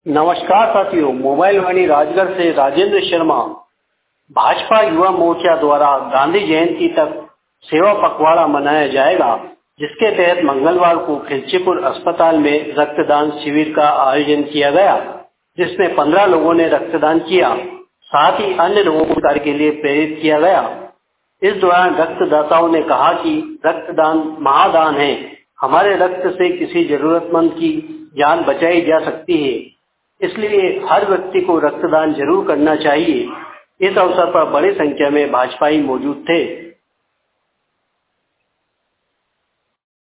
नमस्कार साथियों, मोबाइल वाणी राजगढ़ से राजेंद्र शर्मा। भाजपा युवा मोर्चा द्वारा गांधी जयंती तक सेवा पखवाड़ा मनाया जाएगा, जिसके तहत मंगलवार को खिलचीपुर अस्पताल में रक्तदान शिविर का आयोजन किया गया, जिसमें 15 लोगों ने रक्तदान किया। साथ ही अन्य लोगों को कार्य के लिए प्रेरित किया गया। इस दौरान रक्तदाताओं ने कहा कि रक्तदान महादान है, हमारे रक्त से किसी जरूरतमंद की जान बचाई जा सकती है, इसलिए हर व्यक्ति को रक्तदान जरूर करना चाहिए। इस अवसर पर बड़ी संख्या में भाजपाई मौजूद थे।